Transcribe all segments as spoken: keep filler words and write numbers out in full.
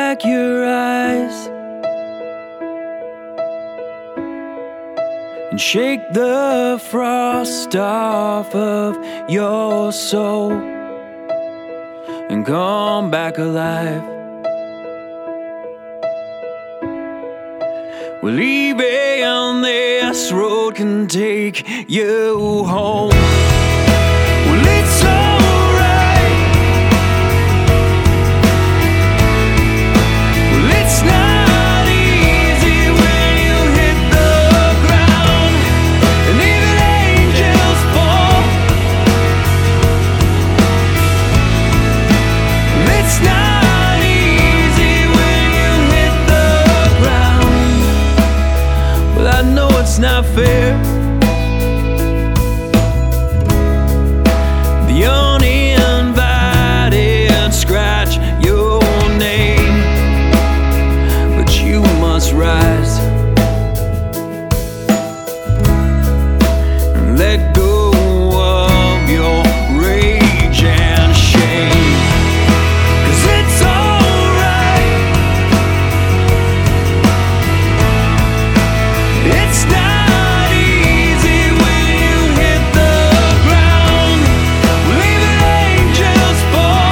back your eyes and shake the frost off of your soul and come back alive. Well, even this road can take you home. Well, it's alright. Well, it's not easy when you hit the ground, and even angels fall. Well, it's not easy when you hit the ground. Well, I know it's not fair. The uninvited scratch your name, but you must rise and let go of your rage and shame. 'Cause it's alright. It's not easy when you hit the ground. Well, even angels fall.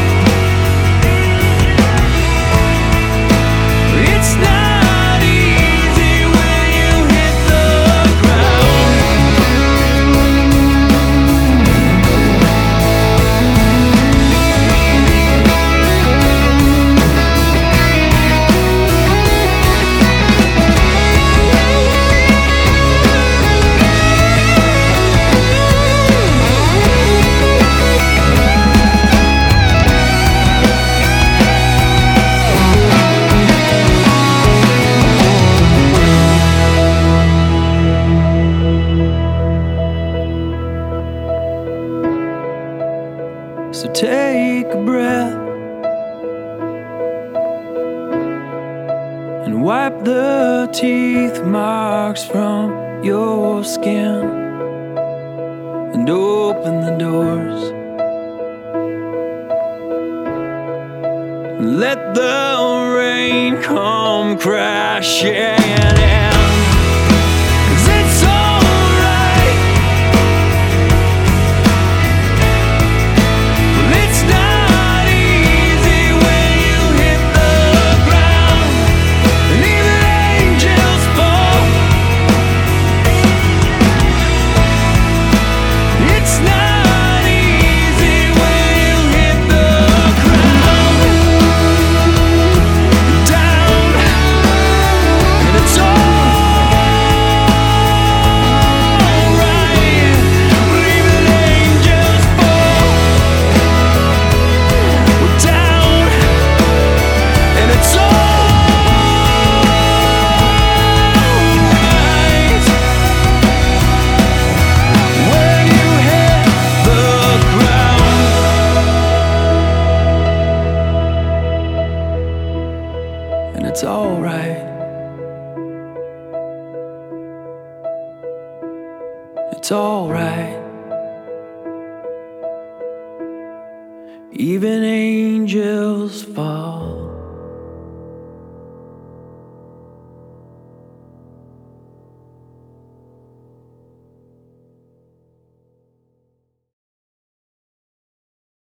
It's not easy when you hit the ground. So take a breath and wipe the teeth marks from your skin and open the doors. Let the rain come crashing in. 'Cause it's alright. Well, it's not easy when you hit the ground, and even angels fall. It's not easy when you hit the ground. Down, and it's alright. Well, even angels fall. We're down, and it's alright. When you hit the ground, and it's alright. It's alright. Even angels fall.